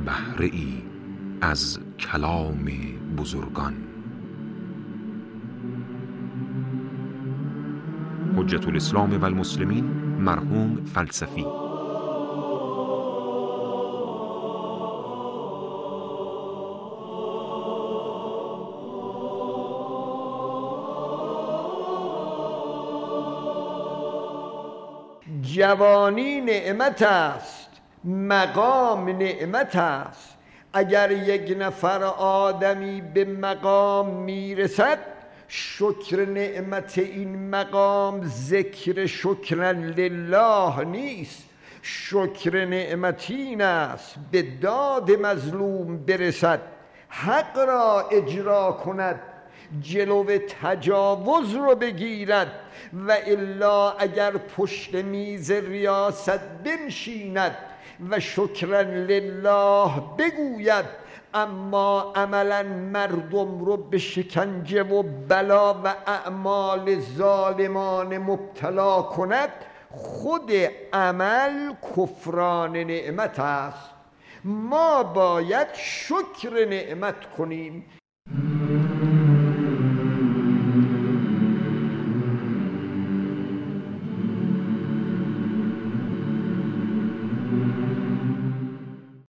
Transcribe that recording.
بهره ای از کلام بزرگان. حجت الاسلام و المسلمین مرحوم فلسفی. جوانی نعمت است، مقام نعمت است. اگر یک نفر آدمی به مقام میرسد، شکر نعمت این مقام ذکر شکرا لله نیست. شکر نعمت این است به داد مظلوم برسد، حق را اجرا کند، جلو تجاوز رو بگیرد، و الا اگر پشت میز ریاست بنشیند و شکرا لله بگوید، اما عملا مردم رو به شکنجه و بلا و اعمال ظالمان مبتلا کند، خود عمل کفران نعمت است. ما باید شکر نعمت کنیم